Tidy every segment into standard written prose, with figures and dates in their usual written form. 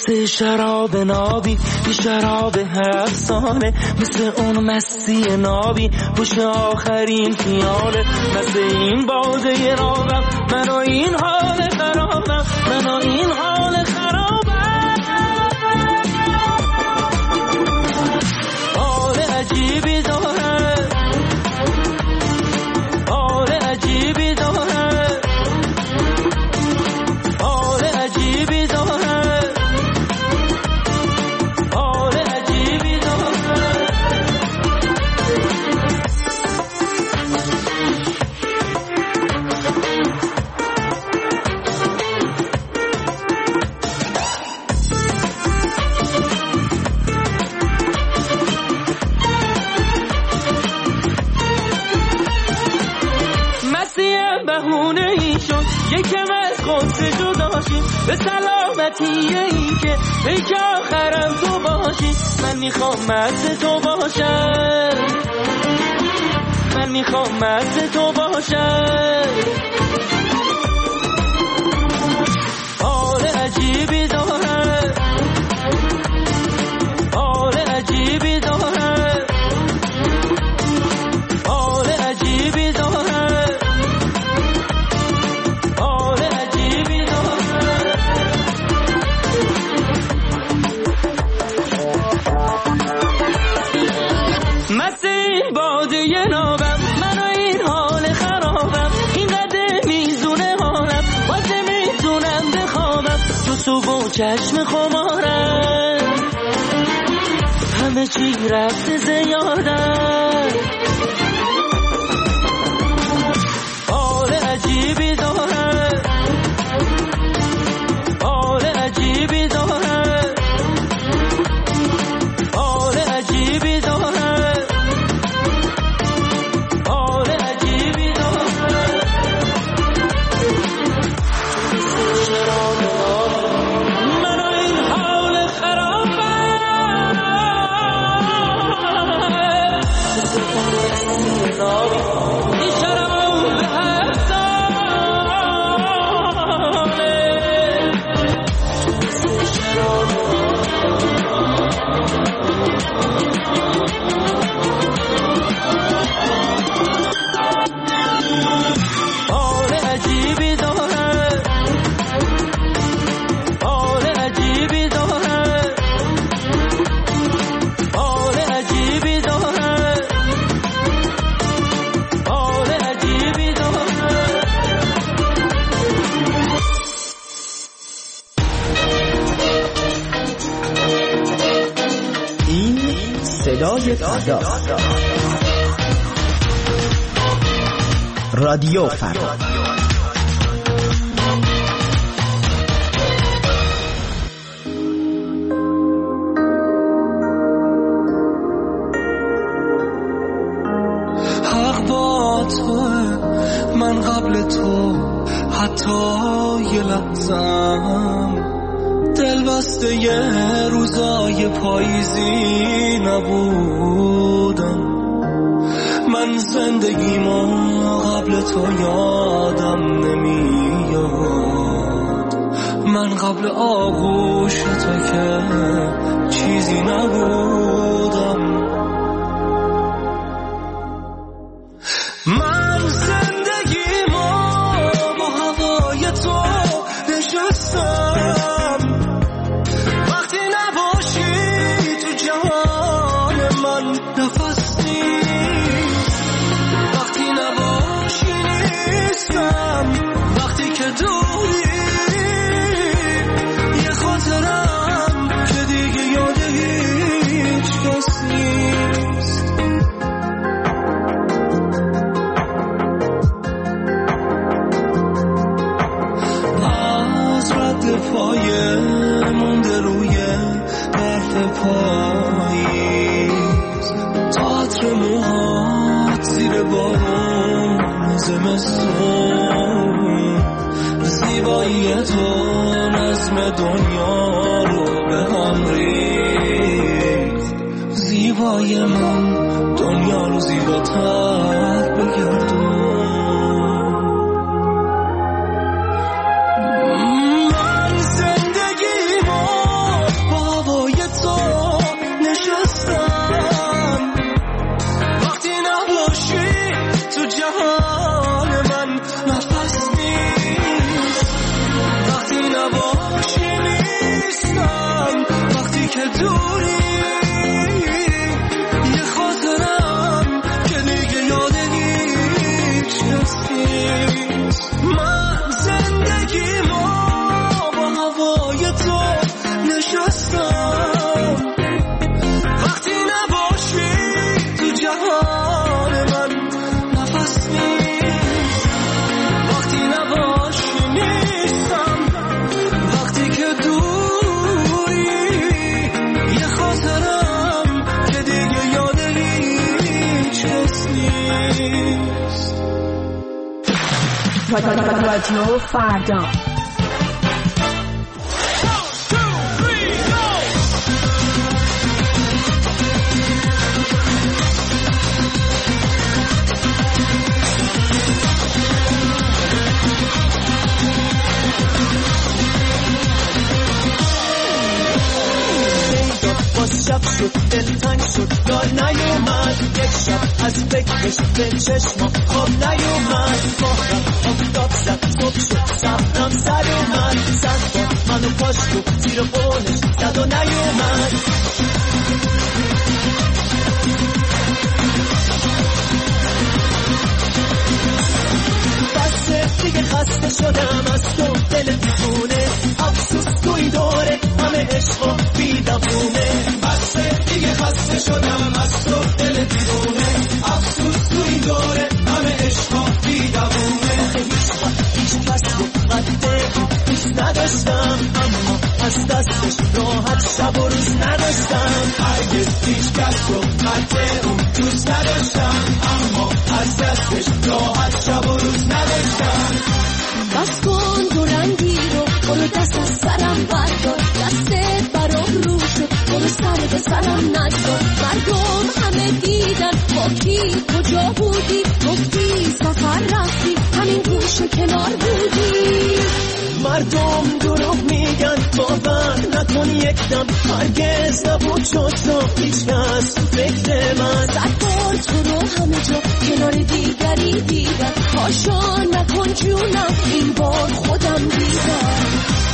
مثل شراب نابی بی شراب 7 ساله، مثل اون مستی نابی پشت آخرین پیاله. مثل این باده نابم من و این حال خرابم، من و این حال خرابم. حال عجیبی داره، حال عجیبی داره، حال عجیبی داره، حال عجیبی داره. مسیح بهونه ای شد یکم از قدس جداشیم، به سلامتی این که پیک آخرم تو باشی. من میخوام مست تو باشم، من میخوام مست تو باشم. حال عجیبی داره، حال عجیبی داره، حال عجیبی داره، حال عجیبی داره. مثل این باده نابم من و این حال خرابم، این قدر میزونه حالم واسه میتونم بخوابم. تو صبح و چشم خمارم همه چی رفته زیادم. حال عجیبی داره، حال عجیبی داره، حال عجیبی داره، حال عجیبی داره. من و این حال خرابم، این شراب به 7 حال عجیبی داره، حال عجیبی داره، حال عجیبی داره، حال عجیبی داره. این صدای فردا، رادیو فردا. حق با تو، من قبل تو حتی یه لحظم دل بسته یه روزای پاییزی نبودم. من زندگیمو قبل تو یادم نمیاد، من قبل آغوش تو که چیزی نبودم. من زندگیمو با هوای تو نشستم، وقتی نباشی تو جهان من نفسی، وقتی نباشی نیستم، وقتی که دوری یه خاطرم که دیگه یاد هیچ کس نیست. از رد پایه مونده روی برف پاییز، تئاتر موهات زیر بارون زمستون، زیبایی تو نظم دنیا رو به هم ریخت. زیبای من دنیا رو زیباتر بگردون. من زندگیمو نیست. رادیو فردا. شب شد دلتنگ شد یار نیومد، یک شب از فکرش به چشما خواب نیومد. ماهرم آفتاب زد صبح شد صبرم سر اومد، زد باد منو پاشت و زیر بونش زد و نیومد. بسه دیگه خسته شدم از تو دل دیوونه، افسوس توی دوره همه عشق و بیدمونه. بسه دیگه خسته شدم از تو دل دیوونه، افسوس توی دوره همه عشق و بیدمونه. هیچ کس رو قده دوست نداشتم، اما از دستش راحت شب و روز نداشتم. هرگز هیچ کس رو قده اون دوست نداشتم، اما از دستش راحت شب و روز نداشتم. بس کن دو رنگی رو برو دست از سرم بردار، دستت برام رو شد برو سر به سرم نگذار. مردم همه دیدن با کی کجا بودی، گفتی سفر رفتی همین گوشه کنار بودی. مردم دروغ میگن باور نکن یکدم، هرگز نبود شد تو هیچ کس فکر من. صد بار تو رو همه جا کنار دیگری دیدم، پاشا نکن جونم این بار خودم دیدم.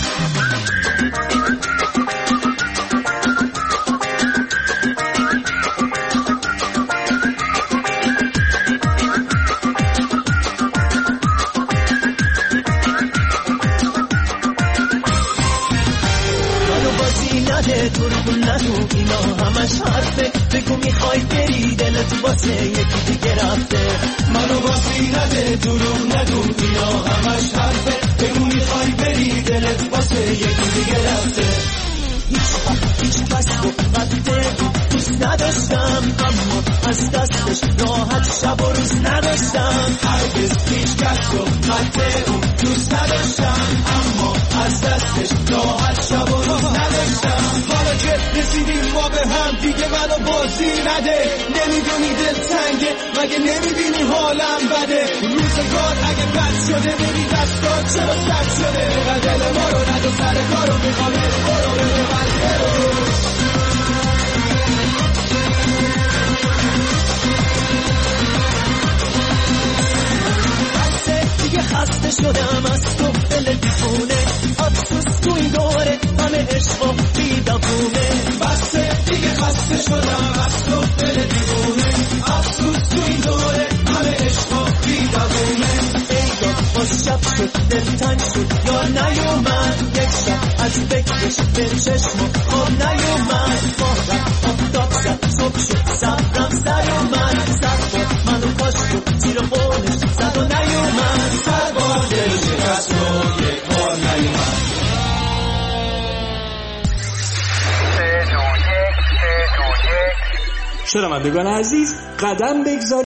دروغ نگو اینا همش حرفه، بگو میخوای بری دلت واسه یکی دیگه رفته. منو باسی نده دروغ نگو اینا همش حرفه، بگو میخوای بری دلت واسه یکی دیگه رفته. هیچ کس رو قده دوست نداشتم، اما از دستش راحت شب و روز نداشتم. هرگز هیچ کس رو قده اون دوست نداشتم، اما از دستش راحت شب و روز نداشتم. حالا که رسیدیم ما به هم دیگه منو بازی نده، نمیدونی دل تنگه مگه نمیبینی حالم بده. روزگار اگه بد شده ببین دستات چرا سرد شده، دل ما رو ندو سر کارو میخوام برو بده من برو. دیگه خسته شدم از تو دل دیوونه، افسوس تو این دوره همه عشق و بیدمونه. بسه دیگه خسته شدم از تو دل دیوونه، افسوس تو این دوره همه عشق و بیدمونه. ای داد باز شب شد دلتنگ شد یار نیومد، یک شب از فکرش به چشم خواب نیومد. ماهرم آفتاب زد صبح شد صبرم سر اومد، زد باد منو کاشت و زیر بونش زد و نیومد. سر بار دل شکست و یک بار نیومد. شنوندگان عزیز قدم بگذارید